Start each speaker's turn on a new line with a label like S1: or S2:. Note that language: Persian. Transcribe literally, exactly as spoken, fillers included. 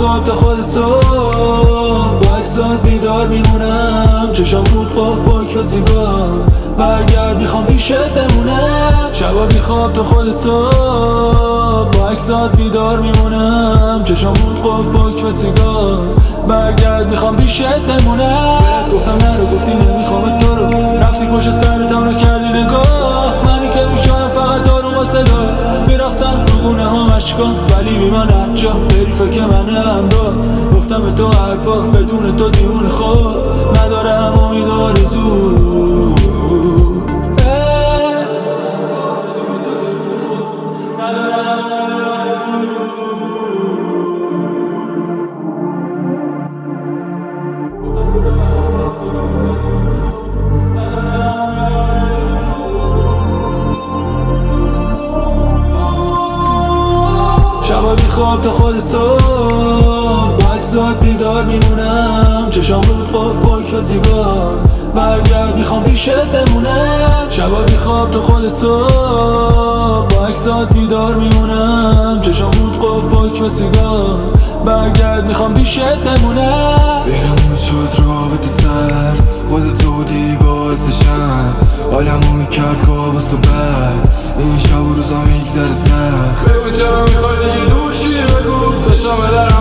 S1: خواب تا خود صبح، با اکسات بیدار میمونم، چشام رود قف با کسی با برگرد میخوام پیشت بمونم. شبا بی خواب تا خود صبح، با اکسات بیدار میمونم، چشام رود قف با کسی با برگرد میخوام پیشت بمونم. گفتم نرو گفتی نمیخوام تو رو، رفتی پشت سرتم رو کردی نگاه، منی که میشم فقط دارو با صدا میرخصم تو گونه ها مشکان، ولی بی من هر جا بری فکر منه همراه. گفتم به تو هر بار بدون تو دیوونه خود ندارم امید و آرزو. شبا بی خواب تا خود صبح، با اکسات بیدار میمونم، چشام رود قف با کسی با برگرد میخوام پیشت بمونم. شبا بی خواب تا خود صبح، با اکسات بیدار میمونم، چشام رود قف با کسی با برگرد میخوام پیشت بمونم.
S2: بینمون شد رابطه سرد، خودتو بودی باعثشم، حالمو میکرد کابوس و بد، این شب و روزا میگذره سخت.
S3: بگو چرا میخوای دیگه دور شی، بگو چشام در